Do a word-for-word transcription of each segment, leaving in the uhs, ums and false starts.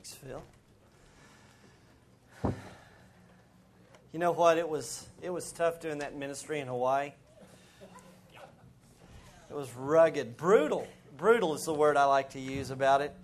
Thanks, Phil. You know what? It was it was tough doing that ministry in Hawaii. It was rugged, brutal. Brutal is the word I like to use about it.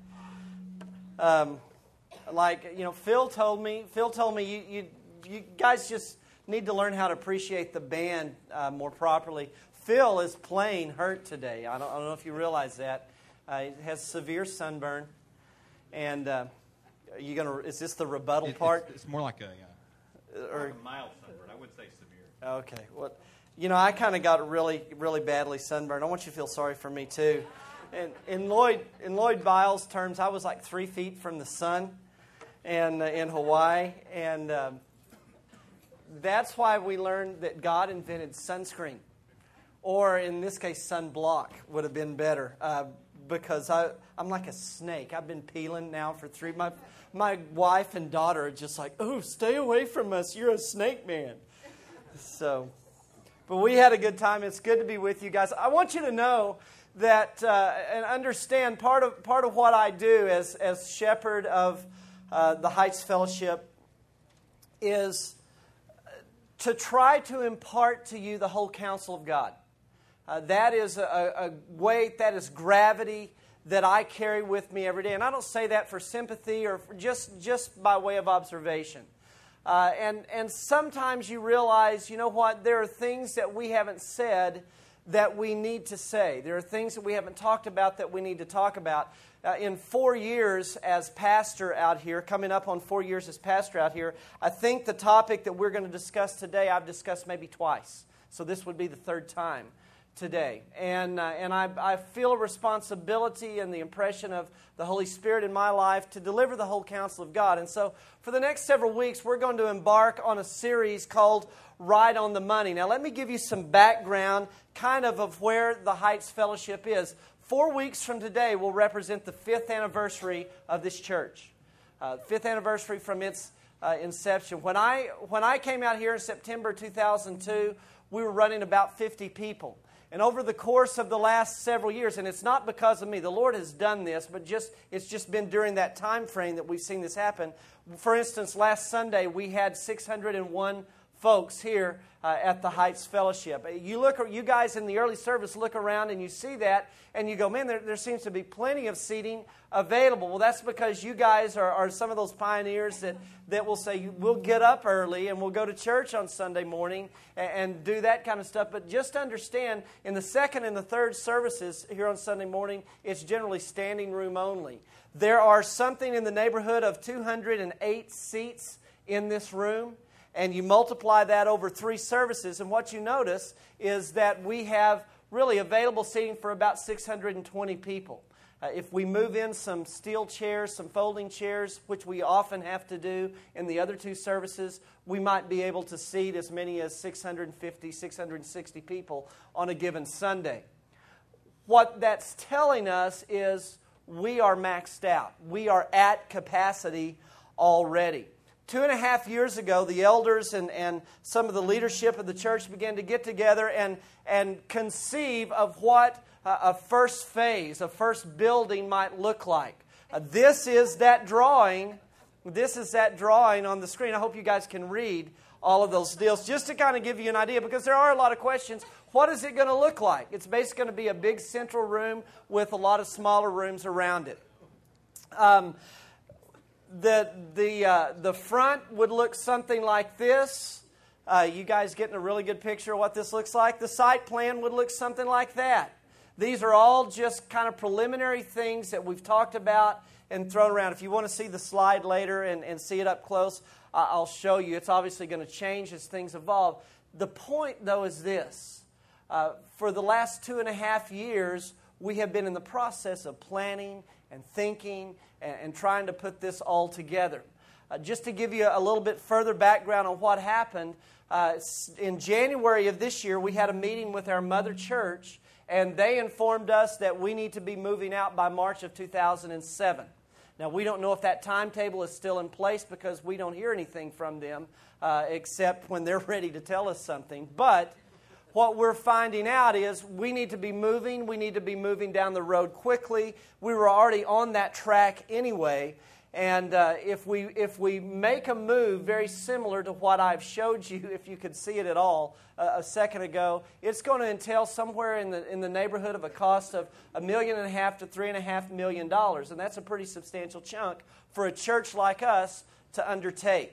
Um, like you know, Phil told me. Phil told me you you, you guys just need to learn how to appreciate the band uh, more properly. Phil is playing hurt today. I don't, I don't know if you realize that. Uh, he has severe sunburn, and uh, are you gonna? Is this the rebuttal it, part? It's, it's more like a, uh, or, like a mild sunburn. I would say severe. Okay. Well, you know, I kind of got really, really badly sunburned. I want you to feel sorry for me too. And in Lloyd, in Lloyd Biles' terms, I was like three feet from the sun, and uh, in Hawaii, and um, that's why we learned that God invented sunscreen, or in this case, sunblock would have been better. Uh, because I, I'm like a snake. I've been peeling now for three. My my wife and daughter are just like, oh, stay away from us. You're a snake man. So, but we had a good time. It's good to be with you guys. I want you to know that uh, and understand part of part of what I do as as shepherd of uh, the Heights Fellowship is to try to impart to you the whole counsel of God. Uh, that is a, a weight, that is gravity that I carry with me every day. And I don't say that for sympathy or for just, just by way of observation. Uh, and, and sometimes you realize, you know what, there are things that we haven't said that we need to say. There are things that we haven't talked about that we need to talk about. Uh, in four years as pastor out here, coming up on four years as pastor out here, I think the topic that we're going to discuss today, I've discussed maybe twice. So this would be the third time today. And uh, and I, I feel a responsibility and the impression of the Holy Spirit in my life to deliver the whole counsel of God. And so for the next several weeks, we're going to embark on a series called Right on the Money. Now let me give you some background kind of of where the Heights Fellowship is. Four weeks from today will represent the fifth anniversary of this church. Uh, fifth anniversary from its uh, inception. When I, when I came out here in September two thousand two, we were running about fifty people. And over the course of the last several years, and it's not because of me, the Lord has done this, but just it's just been during that time frame that we've seen this happen. For instance, last Sunday we had six hundred one folks here uh, at the Heights Fellowship. You look, you guys in the early service look around and you see that, and you go, man, there, there seems to be plenty of seating available. Well, that's because you guys are, are some of those pioneers that, that will say, we'll get up early and we'll go to church on Sunday morning and, and do that kind of stuff. But just understand, in the second and the third services here on Sunday morning, it's generally standing room only. There are something in the neighborhood of two hundred eight seats in this room. And you multiply that over three services, and what you notice is that we have really available seating for about six hundred twenty people. Uh, if we move in some steel chairs, some folding chairs, which we often have to do in the other two services, we might be able to seat as many as six hundred fifty, six hundred sixty people on a given Sunday. What that's telling us is we are maxed out. We are at capacity already. Two and a half years ago, the elders and, and some of the leadership of the church began to get together and, and conceive of what uh, a first phase, a first building might look like. Uh, this is that drawing. This is that drawing on the screen. I hope you guys can read all of those deals just to kind of give you an idea, because there are a lot of questions. What is it going to look like? It's basically going to be a big central room with a lot of smaller rooms around it. Um, The the uh, the front would look something like this. Uh, you guys getting a really good picture of what this looks like. The site plan would look something like that. These are all just kind of preliminary things that we've talked about and thrown around. If you want to see the slide later and, and see it up close, uh, I'll show you. It's obviously going to change as things evolve. The point, though, is this. Uh, for the last two and a half years, we have been in the process of planning and thinking and, and trying to put this all together. Uh, just to give you a little bit further background on what happened, uh, in January of this year, we had a meeting with our mother church, and they informed us that we need to be moving out by March of two thousand seven. Now, we don't know if that timetable is still in place because we don't hear anything from them uh, except when they're ready to tell us something. But what we're finding out is we need to be moving. We need to be moving down the road quickly. We were already on that track anyway. And uh, if we if we make a move very similar to what I've showed you, if you could see it at all uh, a second ago, it's going to entail somewhere in the in the neighborhood of a cost of a million and a half to three and a half million dollars, and that's a pretty substantial chunk for a church like us to undertake.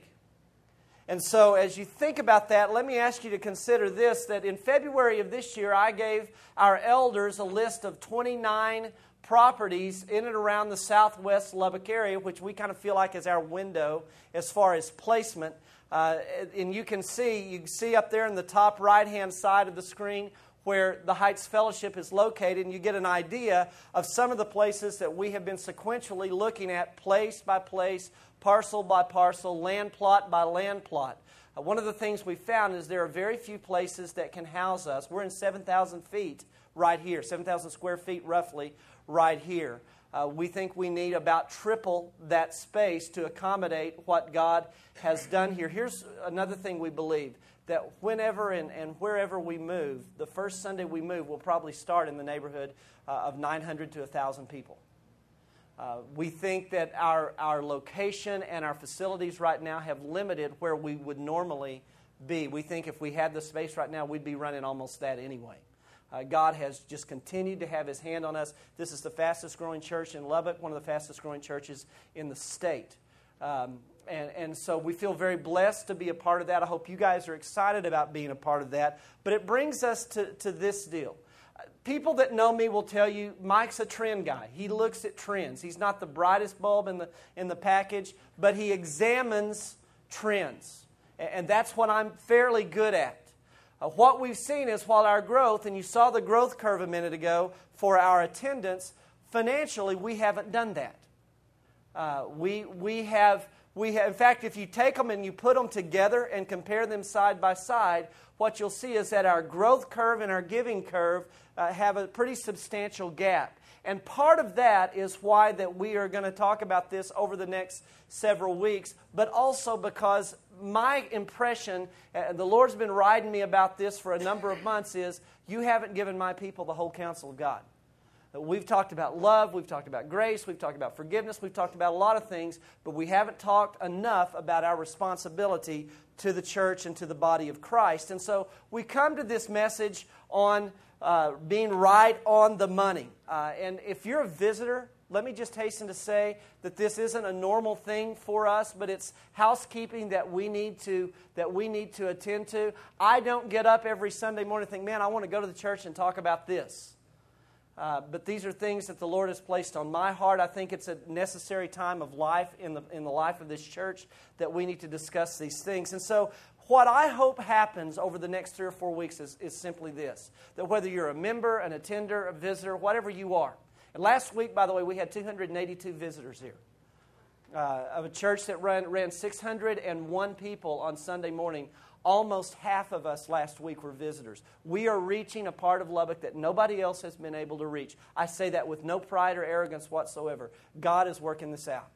And so as you think about that, let me ask you to consider this, that in February of this year, I gave our elders a list of twenty-nine properties in and around the southwest Lubbock area, which we kind of feel like is our window as far as placement. Uh, and you can see, you can see up there in the top right-hand side of the screen where the Heights Fellowship is located, and you get an idea of some of the places that we have been sequentially looking at, place by place, parcel by parcel, land plot by land plot. Uh, one of the things we found is there are very few places that can house us. We're in seven thousand feet right here, seven thousand square feet roughly right here. Uh, we think we need about triple that space to accommodate what God has done here. Here's another thing we believe, that whenever and, and wherever we move, the first Sunday we move will probably start in the neighborhood uh, of nine hundred to one thousand people. Uh, we think that our, our location and our facilities right now have limited where we would normally be. We think if we had the space right now, we'd be running almost that anyway. Uh, God has just continued to have His hand on us. This is the fastest growing church in Lubbock, one of the fastest growing churches in the state. Um, and, and so we feel very blessed to be a part of that. I hope you guys are excited about being a part of that. But it brings us to, to this deal. People that know me will tell you Mike's a trend guy. He looks at trends. He's not the brightest bulb in the, in the package, but he examines trends. And that's what I'm fairly good at. Uh, what we've seen is while our growth, and you saw the growth curve a minute ago for our attendance, financially we haven't done that. Uh, we, we have, we have, in fact, if you take them and you put them together and compare them side by side, what you'll see is that our growth curve and our giving curve uh, have a pretty substantial gap. And part of that is why that we are going to talk about this over the next several weeks, but also because my impression, uh, the Lord's been riding me about this for a number of months, is you haven't given my people the whole counsel of God. Uh, we've talked about love, we've talked about grace, we've talked about forgiveness, we've talked about a lot of things, but we haven't talked enough about our responsibility to the church and to the body of Christ. And so we come to this message on uh, being right on the money. Uh, and if you're a visitor, let me just hasten to say that this isn't a normal thing for us, but it's housekeeping that we need to that we need to attend to. I don't get up every Sunday morning and think, man, I want to go to the church and talk about this. Uh, but these are things that the Lord has placed on my heart. I think it's a necessary time of life in the in the life of this church that we need to discuss these things. And so what I hope happens over the next three or four weeks is, is simply this, that whether you're a member, an attender, a visitor, whatever you are. And last week, by the way, we had two hundred eighty-two visitors here. Uh, of a church that ran, ran six hundred one people on Sunday morning. Almost half of us last week were visitors. We are reaching a part of Lubbock that nobody else has been able to reach. I say that with no pride or arrogance whatsoever. God is working this out.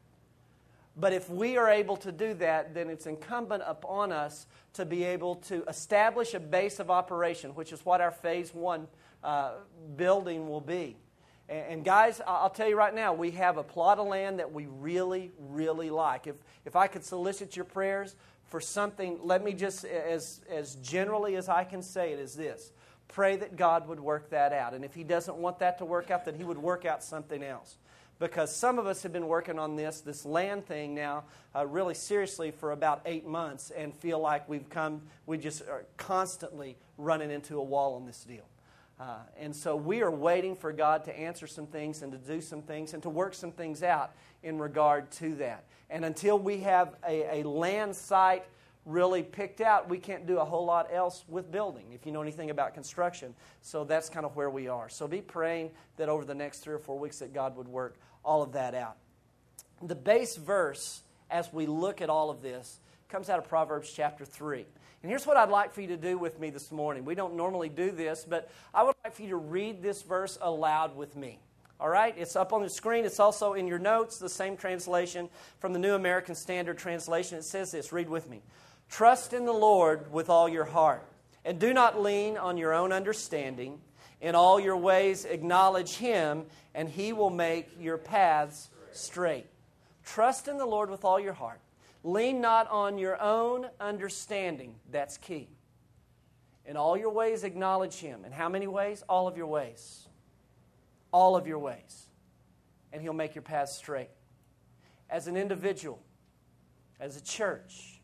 But if we are able to do that, then it's incumbent upon us to be able to establish a base of operation, which is what our phase one uh, building will be. And, and guys, I'll tell you right now, we have a plot of land that we really, really like. If, if I could solicit your prayers for something, let me just, as, as generally as I can say it, is this. Pray that God would work that out. And if He doesn't want that to work out, then He would work out something else. Because some of us have been working on this, this land thing now, uh, really seriously for about eight months and feel like we've come, we just are constantly running into a wall on this deal. Uh, and so we are waiting for God to answer some things and to do some things and to work some things out in regard to that. And until we have a, a land site really picked out, we can't do a whole lot else with building, if you know anything about construction. So that's kind of where we are. So be praying that over the next three or four weeks that God would work all of that out. The base verse, as we look at all of this, comes out of Proverbs chapter three. And here's what I'd like for you to do with me this morning. We don't normally do this, but I would like for you to read this verse aloud with me. All right? It's up on the screen. It's also in your notes, the same translation from the New American Standard Translation. It says this. Read with me. Trust in the Lord with all your heart, and do not lean on your own understanding. In all your ways acknowledge Him, and He will make your paths straight. Trust in the Lord with all your heart. Lean not on your own understanding. That's key. In all your ways, acknowledge Him. In how many ways? All of your ways. All of your ways. And He'll make your paths straight. As an individual, as a church,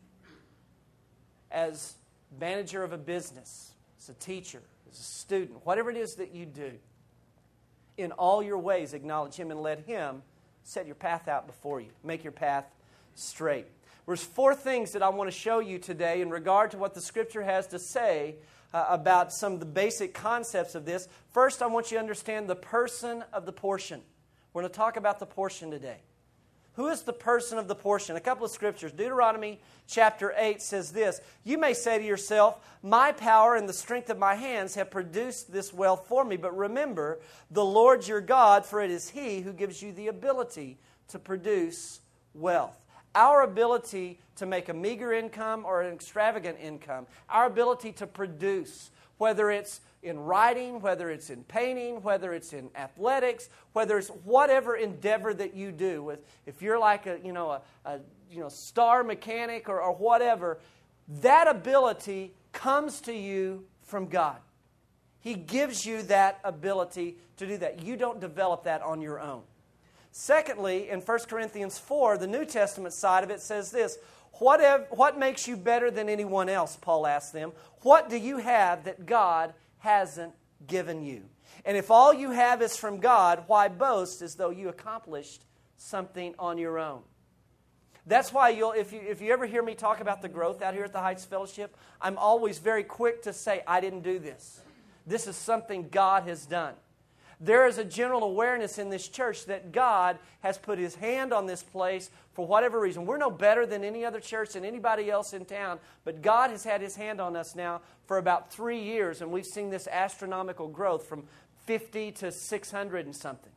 as manager of a business, as a teacher, as a student, whatever it is that you do, in all your ways, acknowledge Him and let Him set your path out before you. Make your path straight. There's four things that I want to show you today in regard to what the Scripture has to say uh, about some of the basic concepts of this. First, I want you to understand the person of the portion. We're going to talk about the portion today. Who is the person of the portion? A couple of scriptures. Deuteronomy chapter eight says this. You may say to yourself, my power and the strength of my hands have produced this wealth for me. But remember, the Lord your God, for it is He who gives you the ability to produce wealth. Our ability to make a meager income or an extravagant income, our ability to produce, whether it's in writing, whether it's in painting, whether it's in athletics, whether it's whatever endeavor that you do. With, if you're like a you know a, a you know star mechanic or, or whatever, that ability comes to you from God. He gives you that ability to do that. You don't develop that on your own. Secondly, in First Corinthians four, the New Testament side of it says this. Whatever, what makes you better than anyone else, Paul asked them. What do you have that God hasn't given you? And if all you have is from God, why boast as though you accomplished something on your own? That's why you'll, if you if you ever hear me talk about the growth out here at the Heights Fellowship, I'm always very quick to say, I didn't do this. This is something God has done. There is a general awareness in this church that God has put His hand on this place for whatever reason. We're no better than any other church, than anybody else in town, but God has had His hand on us now for about three years, and we've seen this astronomical growth from fifty to six hundred and something.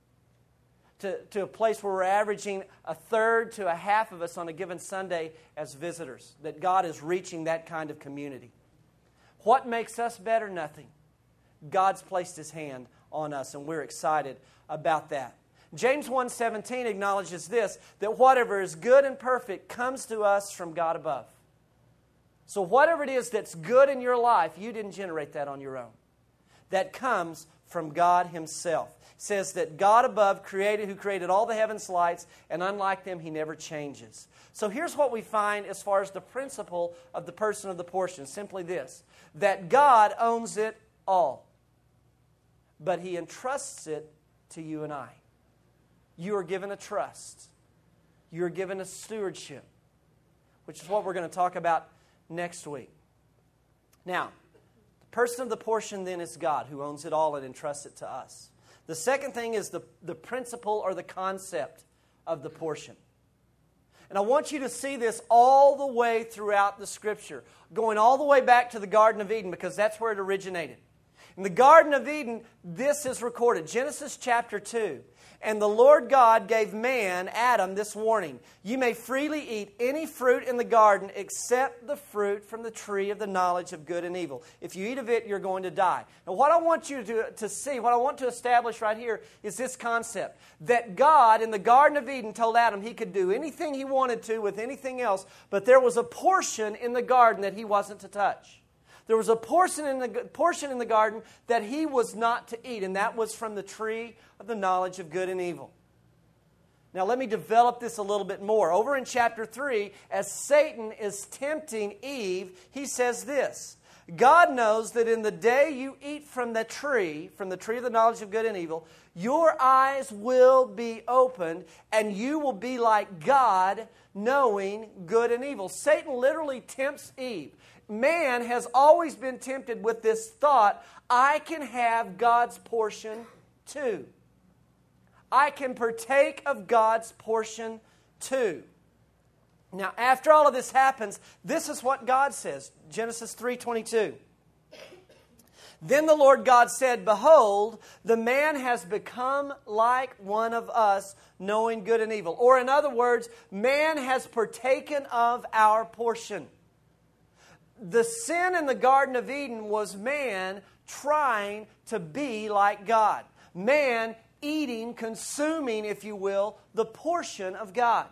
To, to a place where we're averaging a third to a half of us on a given Sunday as visitors. That God is reaching that kind of community. What makes us better? Nothing. God's placed His hand on us, and we're excited about that. James one seventeen acknowledges this, that whatever is good and perfect comes to us from God above. So whatever it is that's good in your life, you didn't generate that on your own. That comes from God Himself. It says that God above created, who created all the heavens lights, and unlike them, He never changes. So here's what we find as far as the principle of the person of the portion. Simply this, that God owns it all. But He entrusts it to you and I. You are given a trust. You are given a stewardship, which is what we're going to talk about next week. Now, the person of the portion then is God, who owns it all and entrusts it to us. The second thing is the, the principle or the concept of the portion. And I want you to see this all the way throughout the Scripture, going all the way back to the Garden of Eden, because that's where it originated. In the Garden of Eden, this is recorded. Genesis chapter two. And the Lord God gave man, Adam, this warning. You may freely eat any fruit in the garden except the fruit from the tree of the knowledge of good and evil. If you eat of it, you're going to die. Now what I want you to, to see, what I want to establish right here is this concept. That God in the Garden of Eden told Adam he could do anything he wanted to with anything else. But there was a portion in the garden that he wasn't to touch. There was a portion in the portion in the garden that he was not to eat, and that was from the tree of the knowledge of good and evil. Now let me develop this a little bit more. Over in chapter three, as Satan is tempting Eve, he says this, God knows that in the day you eat from the tree, from the tree of the knowledge of good and evil, your eyes will be opened, and you will be like God, knowing good and evil. Satan literally tempts Eve. Man has always been tempted with this thought, I can have God's portion too. I can partake of God's portion too. Now, after all of this happens, this is what God says. Genesis three twenty-two. Then the Lord God said, behold, the man has become like one of us, knowing good and evil. Or in other words, man has partaken of our portion. The sin in the Garden of Eden was man trying to be like God. Man eating, consuming, if you will, the portion of God.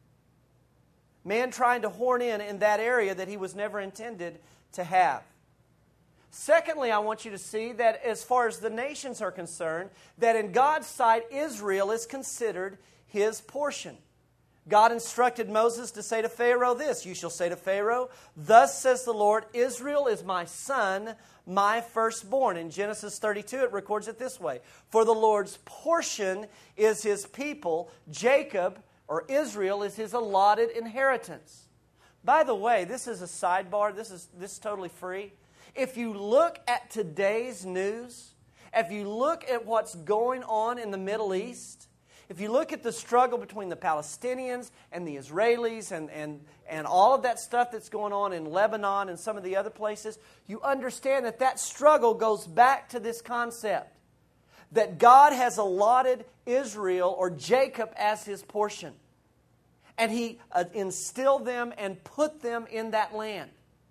Man trying to horn in in that area that he was never intended to have. Secondly, I want you to see that as far as the nations are concerned, that in God's sight, Israel is considered His portion. God instructed Moses to say to Pharaoh this, "You shall say to Pharaoh, thus says the Lord, Israel is my son, my firstborn." In Genesis thirty-two, it records it this way, "For the Lord's portion is His people, Jacob," or Israel, "is His allotted inheritance." By the way, this is a sidebar. This is, this is totally free. If you look at today's news, if you look at what's going on in the Middle East, if you look at the struggle between the Palestinians and the Israelis and, and, and all of that stuff that's going on in Lebanon and some of the other places, you understand that that struggle goes back to this concept that God has allotted Israel or Jacob as His portion. And He uh, instilled them and put them in that land.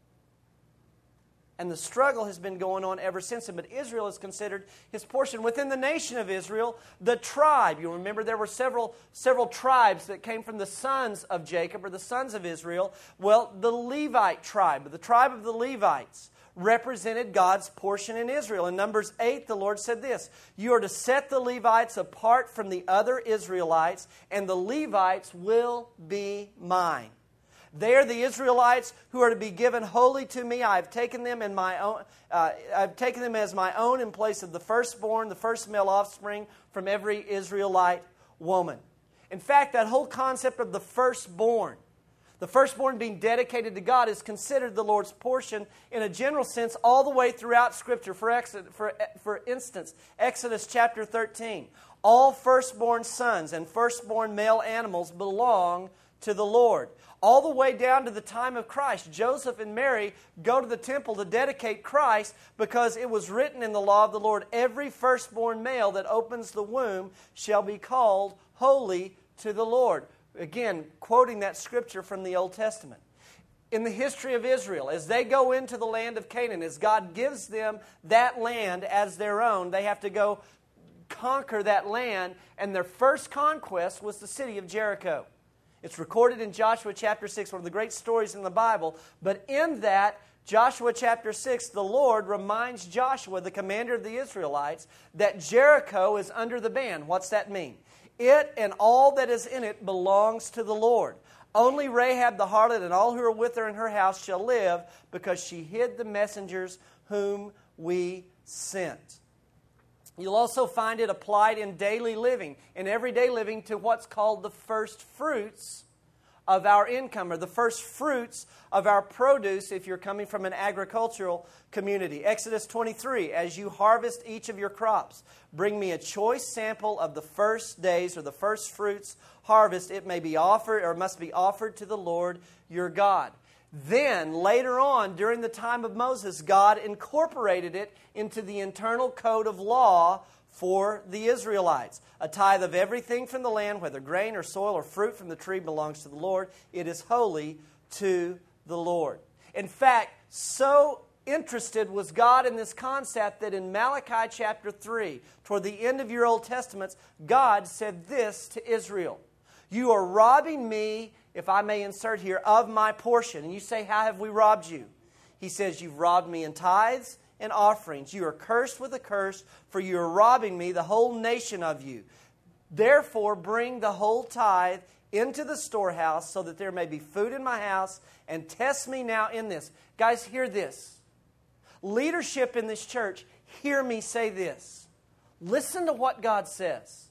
And the struggle has been going on ever since then. But Israel is considered His portion. Within the nation of Israel, the tribe, you remember there were several, several tribes that came from the sons of Jacob or the sons of Israel. Well, the Levite tribe, the tribe of the Levites, represented God's portion in Israel. In Numbers eight, the Lord said this, "You are to set the Levites apart from the other Israelites, and the Levites will be mine. They are the Israelites who are to be given wholly to me. I have taken them in my own. Uh, I've taken them as my own in place of the firstborn, the first male offspring from every Israelite woman." In fact, that whole concept of the firstborn, the firstborn being dedicated to God, is considered the Lord's portion in a general sense all the way throughout Scripture. For, Exodus, for, for instance, Exodus chapter thirteen, all firstborn sons and firstborn male animals belong to the Lord. All the way down to the time of Christ, Joseph and Mary go to the temple to dedicate Christ because it was written in the law of the Lord, "Every firstborn male that opens the womb shall be called holy to the Lord." Again, quoting that scripture from the Old Testament. In the history of Israel, as they go into the land of Canaan, as God gives them that land as their own, they have to go conquer that land, and their first conquest was the city of Jericho. It's recorded in Joshua chapter six, one of the great stories in the Bible. But in that, Joshua chapter six, the Lord reminds Joshua, the commander of the Israelites, that Jericho is under the ban. What's that mean? It and all that is in it belongs to the Lord. Only Rahab the harlot and all who are with her in her house shall live, because she hid the messengers whom we sent. You'll also find it applied in daily living, in everyday living, to what's called the first fruits of our income, or the first fruits of our produce if you're coming from an agricultural community. Exodus twenty-three, "As you harvest each of your crops, bring me a choice sample of the first days or the first fruits harvest. It may be offered or must be offered to the Lord your God." Then, later on, during the time of Moses, God incorporated it into the internal code of law for the Israelites. "A tithe of everything from the land, whether grain or soil or fruit from the tree, belongs to the Lord. It is holy to the Lord." In fact, so interested was God in this concept that in Malachi chapter three, toward the end of your Old Testaments, God said this to Israel, "You are robbing me," if I may insert here, "of my portion." And you say, "How have we robbed you?" He says, "You've robbed me in tithes and offerings. You are cursed with a curse, for you are robbing me, the whole nation of you. Therefore, bring the whole tithe into the storehouse, so that there may be food in my house, and test me now in this." Guys, hear this. Leadership in this church, hear me say this. Listen to what God says.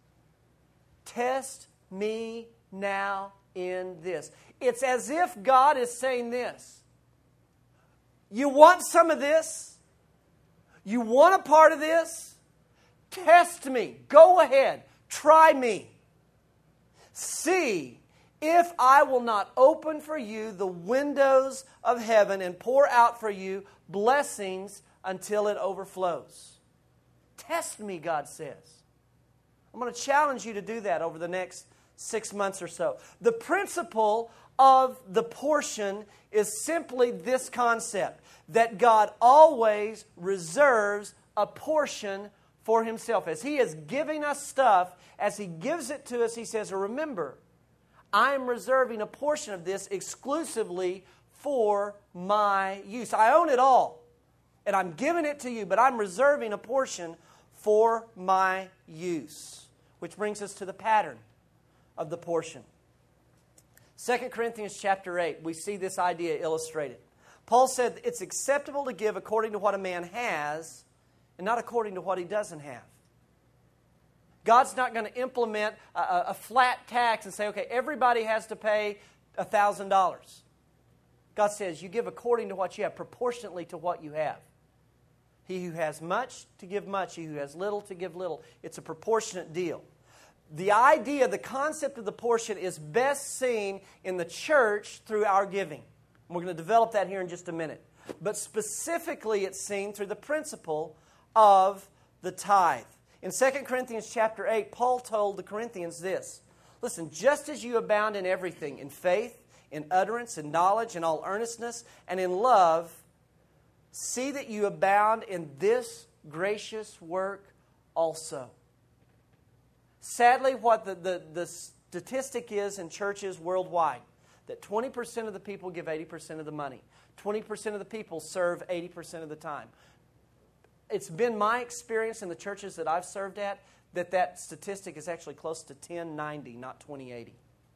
Test me now in this. It's as if God is saying this. You want some of this? You want a part of this? Test me. Go ahead. Try me. See if I will not open for you the windows of heaven and pour out for you blessings until it overflows. Test me, God says. I'm going to challenge you to do that over the next six months or so. The principle of the portion is simply this concept, that God always reserves a portion for Himself. As He is giving us stuff, as He gives it to us, He says, remember, I am reserving a portion of this exclusively for my use. I own it all, and I'm giving it to you, but I'm reserving a portion for my use. Which brings us to the pattern of the portion. Second Corinthians chapter eight, we see this idea illustrated. Paul said it's acceptable to give according to what a man has and not according to what he doesn't have. God's not going to implement a, a flat tax and say, okay, everybody has to pay one thousand dollars. God says you give according to what you have, proportionately to what you have. He who has much, to give much. He who has little, to give little. It's a proportionate deal. The idea, the concept of the portion is best seen in the church through our giving. And we're going to develop that here in just a minute. But specifically, it's seen through the principle of the tithe. In Second Corinthians chapter eight, Paul told the Corinthians this. Listen, just as you abound in everything, in faith, in utterance, in knowledge, in all earnestness, and in love, see that you abound in this gracious work also. Sadly, what the, the, the statistic is in churches worldwide, that twenty percent of the people give eighty percent of the money. twenty percent of the people serve eighty percent of the time. It's been my experience in the churches that I've served at that that statistic is actually close to ten ninety, not twenty eighty.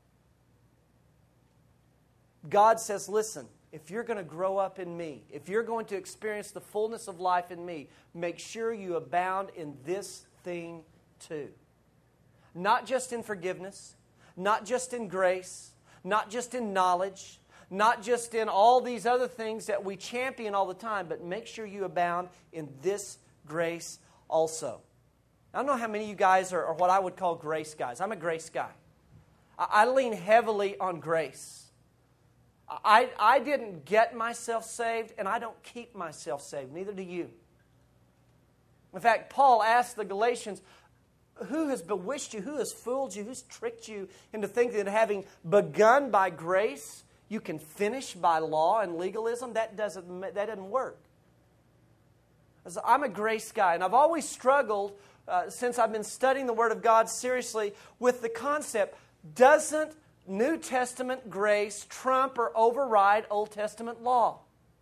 God says, listen, if you're going to grow up in me, if you're going to experience the fullness of life in me, make sure you abound in this thing too. Not just in forgiveness, not just in grace, not just in knowledge, not just in all these other things that we champion all the time, but make sure you abound in this grace also. I don't know how many of you guys are, are what I would call grace guys. I'm a grace guy. I, I lean heavily on grace. I, I didn't get myself saved, and I don't keep myself saved. Neither do you. In fact, Paul asked the Galatians, who has bewitched you? Who has fooled you? Who's tricked you into thinking that having begun by grace, you can finish by law and legalism? That doesn't, that doesn't work. I'm a grace guy, and I've always struggled, uh, since I've been studying the Word of God seriously, with the concept, doesn't New Testament grace trump or override Old Testament law?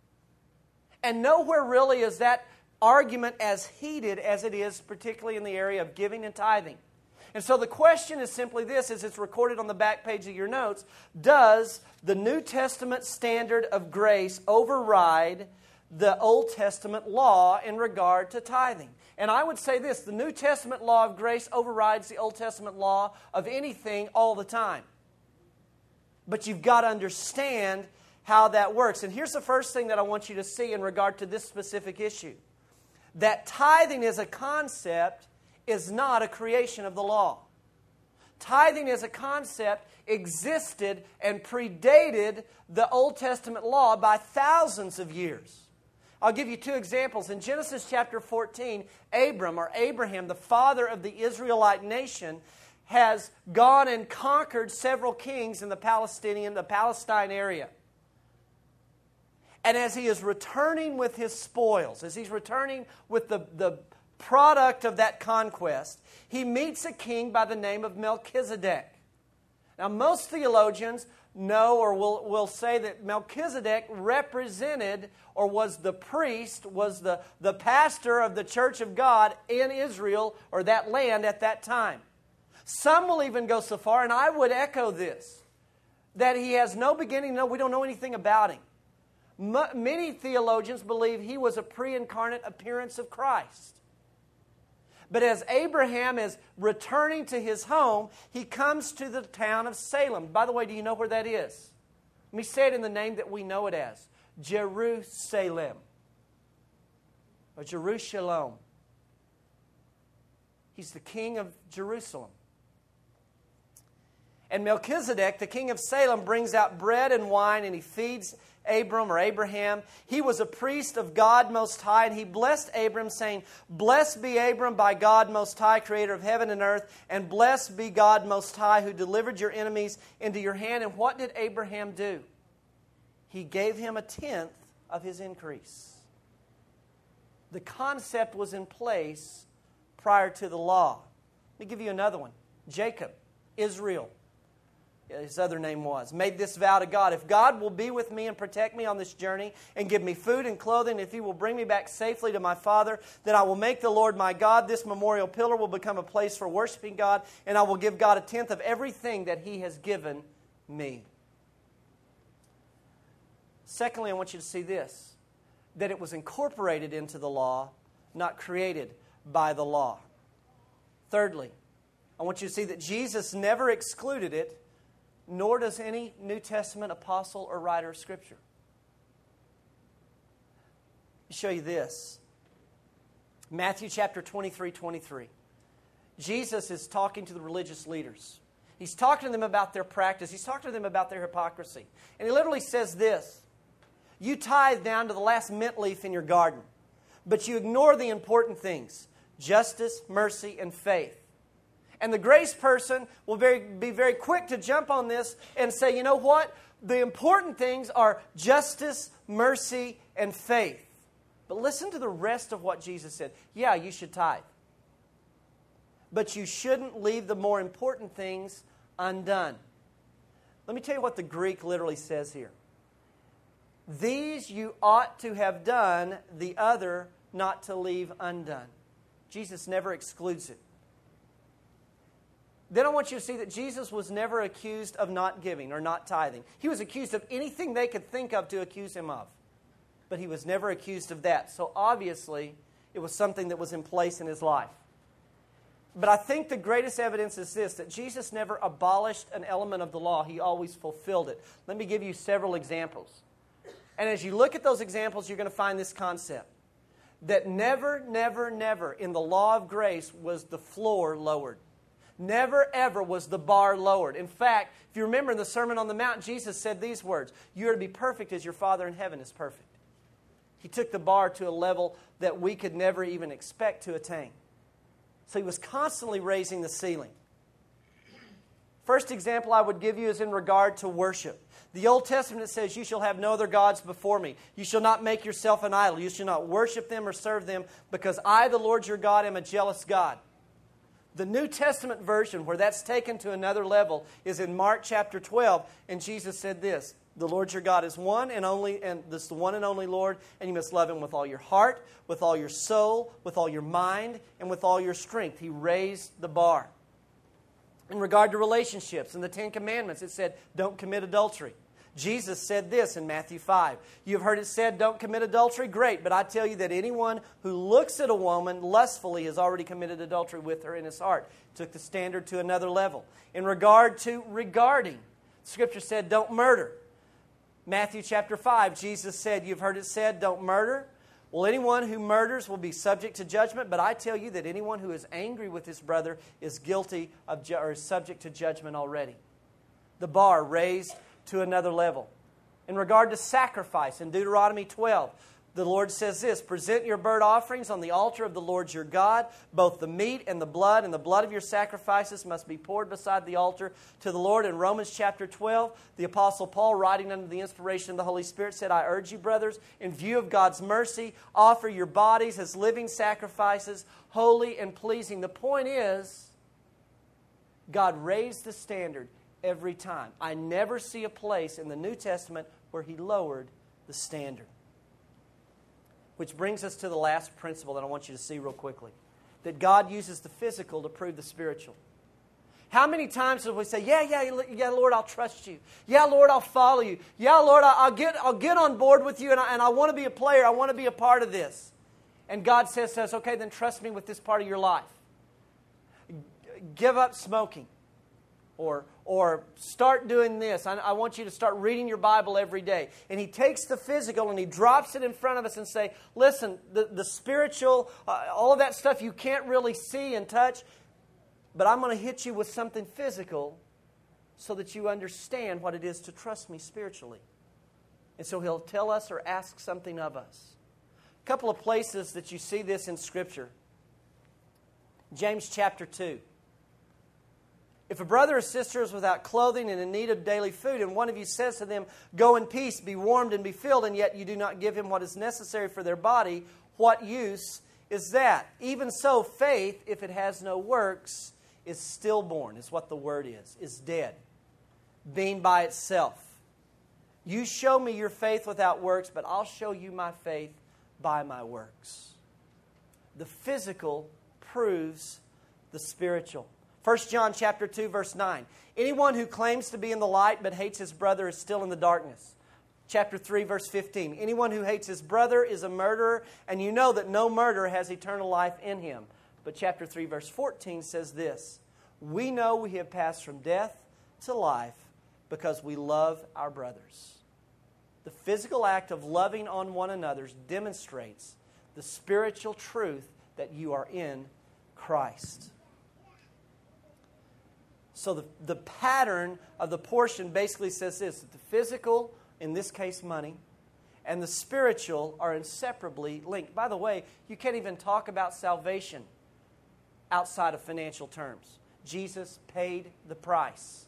And nowhere really is that argument as heated as it is particularly in the area of giving and tithing. And so the question is simply this, as it's recorded on the back page of your notes, does the New Testament standard of grace override the Old Testament law in regard to tithing? And I would say this, the New Testament law of grace overrides the Old Testament law of anything all the time. But you've got to understand how that works. And here's the first thing that I want you to see in regard to this specific issue. That tithing as a concept is not a creation of the law. Tithing as a concept existed and predated the Old Testament law by thousands of years. I'll give you two examples. In Genesis chapter fourteen, Abram, or Abraham, the father of the Israelite nation, has gone and conquered several kings in the Palestinian, the Palestine area. And as he is returning with his spoils, as he's returning with the, the product of that conquest, he meets a king by the name of Melchizedek. Now, most theologians know or will, will say that Melchizedek represented or was the priest, was the, the pastor of the church of God in Israel or that land at that time. Some will even go so far, and I would echo this, that he has no beginning, no, we don't know anything about him. M- many theologians believe he was a pre-incarnate appearance of Christ. But as Abraham is returning to his home, he comes to the town of Salem. By the way, do you know where that is? Let me say it in the name that we know it as. Jerusalem. Or Jerusalem. He's the king of Jerusalem. And Melchizedek, the king of Salem, brings out bread and wine, and he feeds Abram or Abraham. He was a priest of God Most High, and he blessed Abram, saying, "Blessed be Abram by God Most High, creator of heaven and earth, and blessed be God Most High, who delivered your enemies into your hand." And what did Abraham do? He gave him a tenth of his increase. The concept was in place prior to the law. Let me give you another one. Jacob, Israel, his other name was, made this vow to God. If God will be with me and protect me on this journey and give me food and clothing, if He will bring me back safely to my father, then I will make the Lord my God. This memorial pillar will become a place for worshiping God, and I will give God a tenth of everything that He has given me. Secondly, I want you to see this, that it was incorporated into the law, not created by the law. Thirdly, I want you to see that Jesus never excluded it, nor does any New Testament apostle or writer of Scripture. Let me show you this. Matthew chapter twenty-three, twenty-three. Jesus is talking to the religious leaders. He's talking to them about their practice. He's talking to them about their hypocrisy. And He literally says this: you tithe down to the last mint leaf in your garden, but you ignore the important things: justice, mercy, and faith. And the grace person will very, be very quick to jump on this and say, you know what? The important things are justice, mercy, and faith. But listen to the rest of what Jesus said. Yeah, you should tithe. But you shouldn't leave the more important things undone. Let me tell you what the Greek literally says here. These you ought to have done, the other not to leave undone. Jesus never excludes it. Then I want you to see that Jesus was never accused of not giving or not tithing. He was accused of anything they could think of to accuse Him of. But He was never accused of that. So obviously, it was something that was in place in His life. But I think the greatest evidence is this, that Jesus never abolished an element of the law. He always fulfilled it. Let me give you several examples. And as you look at those examples, you're going to find this concept. That never, never, never in the law of grace was the floor lowered. Never, ever was the bar lowered. In fact, if you remember in the Sermon on the Mount, Jesus said these words: you are to be perfect as your Father in heaven is perfect. He took the bar to a level that we could never even expect to attain. So He was constantly raising the ceiling. First example I would give you is in regard to worship. The Old Testament says, you shall have no other gods before me. You shall not make yourself an idol. You shall not worship them or serve them, because I, the Lord your God, am a jealous God. The New Testament version, where that's taken to another level, is in Mark chapter twelve, and Jesus said this: the Lord your God is one and only, and this is the one and only Lord, and you must love Him with all your heart, with all your soul, with all your mind, and with all your strength. He raised the bar. In regard to relationships, in the Ten Commandments, it said, don't commit adultery. Jesus said this in Matthew five. You've heard it said, don't commit adultery. Great, but I tell you that anyone who looks at a woman lustfully has already committed adultery with her in his heart. Took the standard to another level. In regard to regarding, Scripture said, don't murder. Matthew chapter five, Jesus said, you've heard it said, don't murder. Well, anyone who murders will be subject to judgment, but I tell you that anyone who is angry with his brother is guilty of ju- or is subject to judgment already. The bar raised to another level. In regard to sacrifice, in Deuteronomy twelve, the Lord says this: present your burnt offerings on the altar of the Lord your God. Both the meat and the blood and the blood of your sacrifices must be poured beside the altar to the Lord. In Romans chapter twelve, the Apostle Paul, writing under the inspiration of the Holy Spirit, said, I urge you, brothers, in view of God's mercy, offer your bodies as living sacrifices, holy and pleasing. The point is, God raised the standard every time. I never see a place in the New Testament where He lowered the standard. Which brings us to the last principle that I want you to see real quickly. That God uses the physical to prove the spiritual. How many times have we say, yeah, yeah, yeah, Lord, I'll trust you. Yeah, Lord, I'll follow you. Yeah, Lord, I'll get, I'll get on board with you, and I, and I want to be a player. I want to be a part of this. And God says to us, okay, then trust me with this part of your life. Give up smoking. Or, or start doing this. I, I want you to start reading your Bible every day. And He takes the physical and He drops it in front of us and say, listen, the, the spiritual, uh, all of that stuff you can't really see and touch, but I'm going to hit you with something physical so that you understand what it is to trust me spiritually. And so He'll tell us or ask something of us. A couple of places that you see this in Scripture. James chapter two. If a brother or sister is without clothing and in need of daily food, and one of you says to them, go in peace, be warmed and be filled, and yet you do not give him what is necessary for their body, what use is that even so, faith, if it has no works, is stillborn, is what the word is, is dead, being by itself. You show me your faith without works, but I'll show you my faith by my works. The physical proves the spiritual. First John chapter two, verse nine. Anyone who claims to be in the light but hates his brother is still in the darkness. Chapter three, verse fifteen. Anyone who hates his brother is a murderer, and you know that no murderer has eternal life in him. But chapter three, verse fourteen says this. We know we have passed from death to life because we love our brothers. The physical act of loving on one another demonstrates the spiritual truth that you are in Christ. So the, the pattern of the portion basically says this, that the physical, in this case money, and the spiritual are inseparably linked. By the way, you can't even talk about salvation outside of financial terms. Jesus paid the price.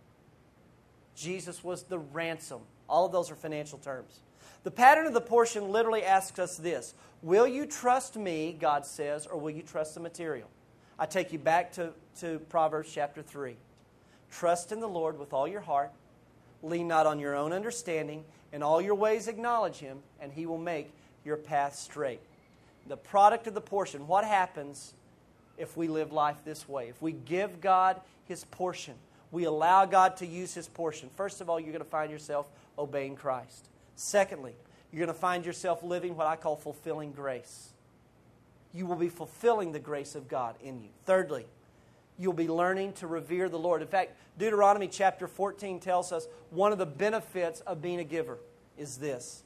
Jesus was the ransom. All of those are financial terms. The pattern of the portion literally asks us this. Will you trust me, God says, or will you trust the material? I take you back to, to Proverbs chapter three. Trust in the Lord with all your heart. Lean not on your own understanding. In all your ways acknowledge Him, and He will make your path straight. The product of the portion, what happens if we live life this way? If we give God His portion, we allow God to use His portion. First of all, you're going to find yourself obeying Christ. Secondly, you're going to find yourself living what I call fulfilling grace. You will be fulfilling the grace of God in you. Thirdly, you'll be learning to revere the Lord. In fact, Deuteronomy chapter fourteen tells us one of the benefits of being a giver is this.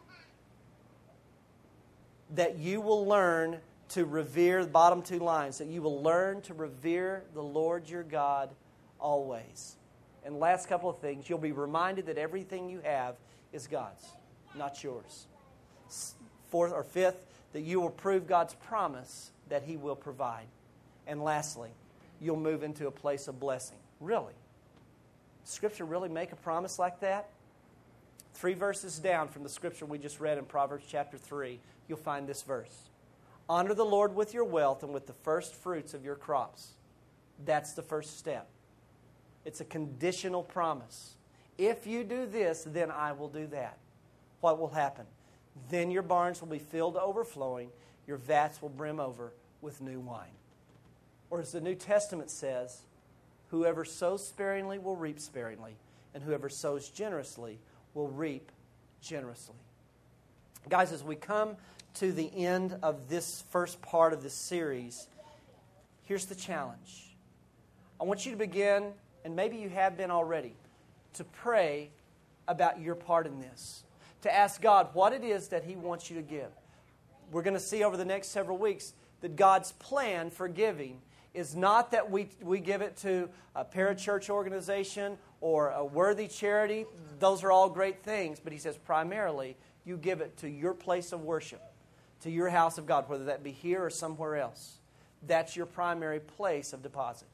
That you will learn to revere, the bottom two lines, that you will learn to revere the Lord your God always. And the last couple of things, you'll be reminded that everything you have is God's, not yours. Fourth or fifth, that you will prove God's promise that He will provide. And lastly, you'll move into a place of blessing. Really? Does Scripture really make a promise like that? Three verses down from the Scripture we just read in Proverbs chapter three, you'll find this verse. Honor the Lord with your wealth and with the first fruits of your crops. That's the first step. It's a conditional promise. If you do this, then I will do that. What will happen? Then your barns will be filled to overflowing. Your vats will brim over with new wine. Or as the New Testament says, whoever sows sparingly will reap sparingly, and whoever sows generously will reap generously. Guys, as we come to the end of this first part of this series, here's the challenge. I want you to begin, and maybe you have been already, to pray about your part in this. To ask God what it is that He wants you to give. We're going to see over the next several weeks that God's plan for giving is not that we, we give it to a parachurch organization or a worthy charity. Those are all great things. But He says primarily you give it to your place of worship, to your house of God, whether that be here or somewhere else. That's your primary place of deposit.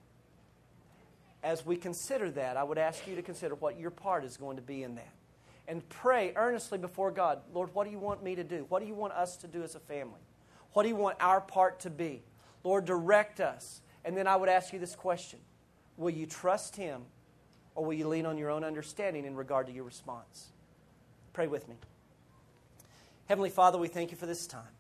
As we consider that, I would ask you to consider what your part is going to be in that. And pray earnestly before God, Lord, what do you want me to do? What do you want us to do as a family? What do you want our part to be? Lord, direct us. And then I would ask you this question. Will you trust Him, or will you lean on your own understanding in regard to your response? Pray with me. Heavenly Father, we thank you for this time.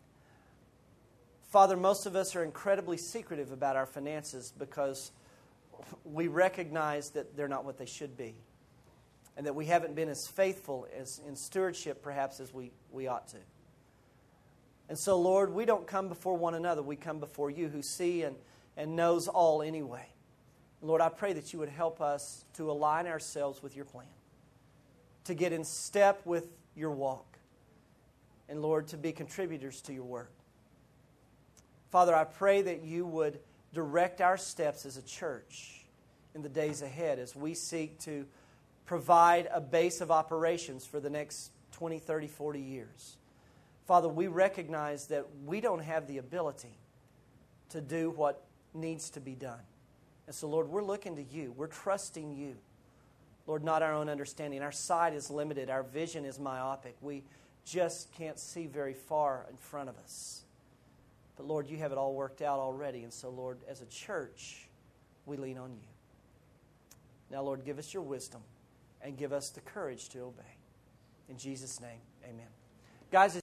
Father, most of us are incredibly secretive about our finances because we recognize that they're not what they should be, and that we haven't been as faithful as in stewardship perhaps as we, we ought to. And so, Lord, we don't come before one another. We come before you who see and, and knows all anyway. Lord, I pray that you would help us to align ourselves with your plan, to get in step with your walk, and, Lord, to be contributors to your work. Father, I pray that you would direct our steps as a church in the days ahead as we seek to provide a base of operations for the next twenty, thirty, forty years. Father, we recognize that we don't have the ability to do what needs to be done. And so, Lord, we're looking to you. We're trusting you. Lord, not our own understanding. Our sight is limited. Our vision is myopic. We just can't see very far in front of us. But Lord, you have it all worked out already. And so, Lord, as a church, we lean on you. Now, Lord, give us your wisdom and give us the courage to obey. In Jesus' name, amen. Guys,